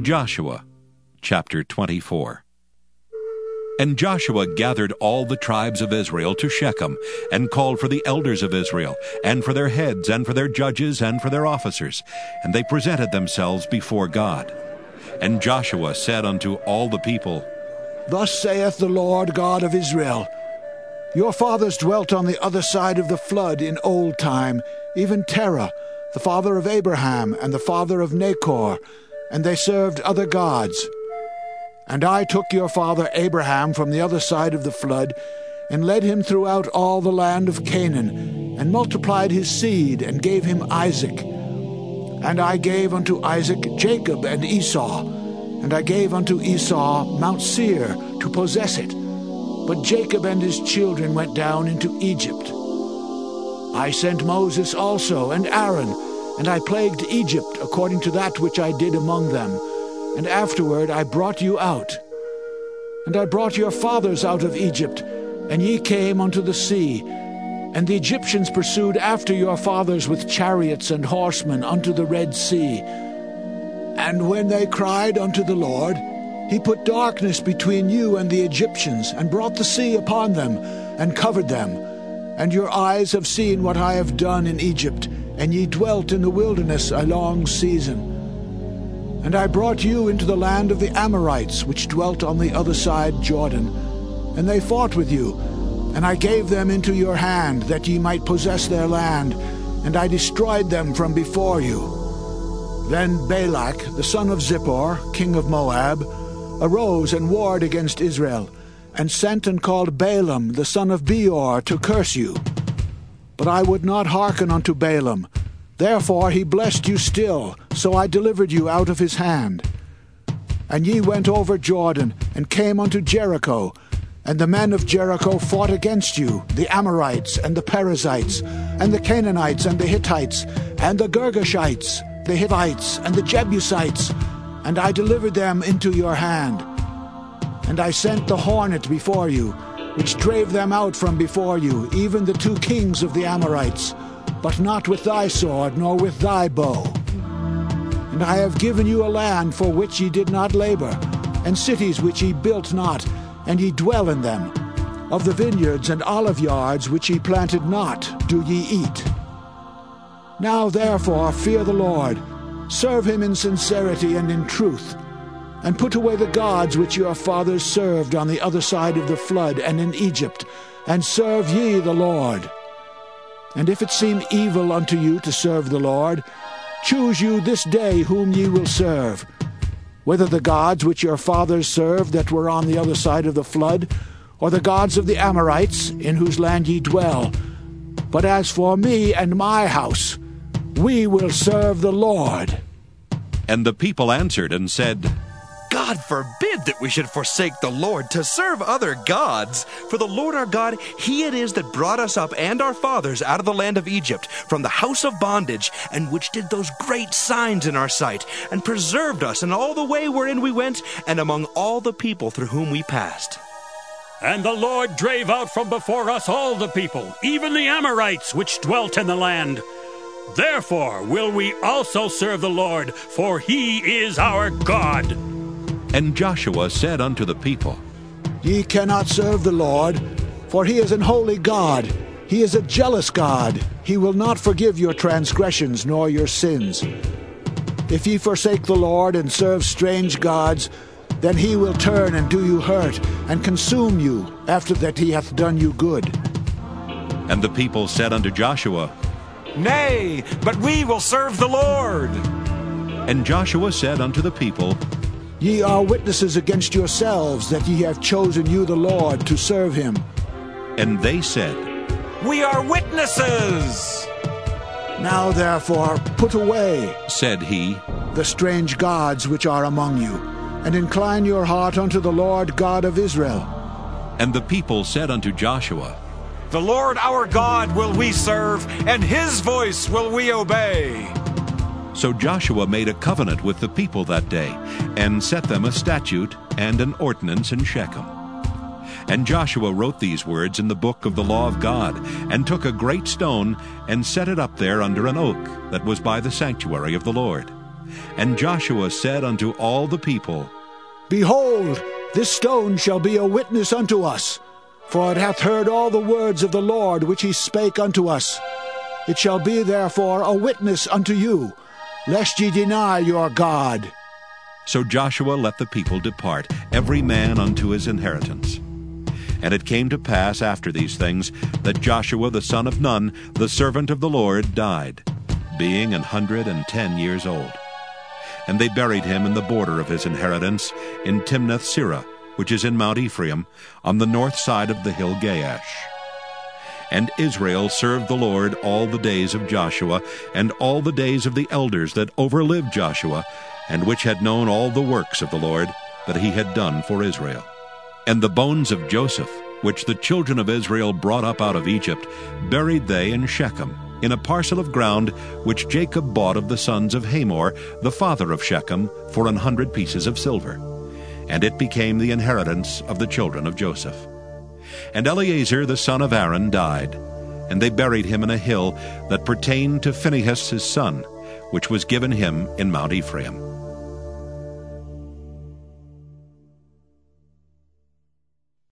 Joshua chapter 24. And Joshua gathered all the tribes of Israel to Shechem, and called for the elders of Israel, and for their heads, and for their judges, and for their officers. And they presented themselves before God. And Joshua said unto all the people, Thus saith the Lord God of Israel, Your fathers dwelt on the other side of the flood in old time, even Terah, the father of Abraham, and the father of Nachor, and they served other gods. And I took your father Abraham from the other side of the flood, and led him throughout all the land of Canaan, and multiplied his seed, and gave him Isaac. And I gave unto Isaac Jacob and Esau, and I gave unto Esau Mount Seir to possess it. But Jacob and his children went down into Egypt. I sent Moses also, and Aaron, and I plagued Egypt according to that which I did among them. And afterward I brought you out. And I brought your fathers out of Egypt, and ye came unto the sea. And the Egyptians pursued after your fathers with chariots and horsemen unto the Red Sea. And when they cried unto the Lord, he put darkness between you and the Egyptians, and brought the sea upon them, and covered them. And your eyes have seen what I have done in Egypt, and ye dwelt in the wilderness a long season. And I brought you into the land of the Amorites, which dwelt on the other side Jordan. And they fought with you, and I gave them into your hand, that ye might possess their land, and I destroyed them from before you. Then Balak, the son of Zippor, king of Moab, arose and warred against Israel, and sent and called Balaam, the son of Beor, to curse you. But I would not hearken unto Balaam. Therefore he blessed you still, so I delivered you out of his hand. And ye went over Jordan, and came unto Jericho. And the men of Jericho fought against you, the Amorites, and the Perizzites, and the Canaanites, and the Hittites, and the Girgashites, the Hivites, and the Jebusites, and I delivered them into your hand. And I sent the hornet before you, which drave them out from before you, even the 2 kings of the Amorites, but not with thy sword, nor with thy bow. And I have given you a land for which ye did not labor, and cities which ye built not, and ye dwell in them. Of the vineyards and olive yards which ye planted not do ye eat. Now therefore fear the Lord, serve him in sincerity and in truth, and put away the gods which your fathers served on the other side of the flood and in Egypt, and serve ye the Lord. And if it seem evil unto you to serve the Lord, choose you this day whom ye will serve, whether the gods which your fathers served that were on the other side of the flood, or the gods of the Amorites, in whose land ye dwell. But as for me and my house, we will serve the Lord. And the people answered and said, God forbid that we should forsake the Lord to serve other gods. For the Lord our God, he it is that brought us up and our fathers out of the land of Egypt, from the house of bondage, and which did those great signs in our sight, and preserved us in all the way wherein we went, and among all the people through whom we passed. And the Lord drave out from before us all the people, even the Amorites which dwelt in the land. Therefore will we also serve the Lord, for he is our God. And Joshua said unto the people, Ye cannot serve the Lord, for he is an holy God. He is a jealous God. He will not forgive your transgressions nor your sins. If ye forsake the Lord and serve strange gods, then he will turn and do you hurt, and consume you, after that he hath done you good. And the people said unto Joshua, Nay, but we will serve the Lord. And Joshua said unto the people, Ye are witnesses against yourselves that ye have chosen you the Lord to serve him. And they said, We are witnesses. Now therefore put away, said he, the strange gods which are among you, and incline your heart unto the Lord God of Israel. And the people said unto Joshua, The Lord our God will we serve, and his voice will we obey. So Joshua made a covenant with the people that day, and set them a statute and an ordinance in Shechem. And Joshua wrote these words in the book of the law of God, and took a great stone, and set it up there under an oak that was by the sanctuary of the Lord. And Joshua said unto all the people, Behold, this stone shall be a witness unto us, for it hath heard all the words of the Lord which he spake unto us. It shall be therefore a witness unto you, lest ye deny your God. So Joshua let the people depart, every man unto his inheritance. And it came to pass after these things, that Joshua the son of Nun, the servant of the Lord, died, being 110 years old. And they buried him in the border of his inheritance, in Timnath-Serah, which is in Mount Ephraim, on the north side of the hill Gaash. And Israel served the Lord all the days of Joshua, and all the days of the elders that overlived Joshua, and which had known all the works of the Lord that he had done for Israel. And the bones of Joseph, which the children of Israel brought up out of Egypt, buried they in Shechem, in a parcel of ground which Jacob bought of the sons of Hamor, the father of Shechem, for 100 pieces of silver. And it became the inheritance of the children of Joseph. And Eleazar the son of Aaron died, and they buried him in a hill that pertained to Phinehas his son, which was given him in Mount Ephraim.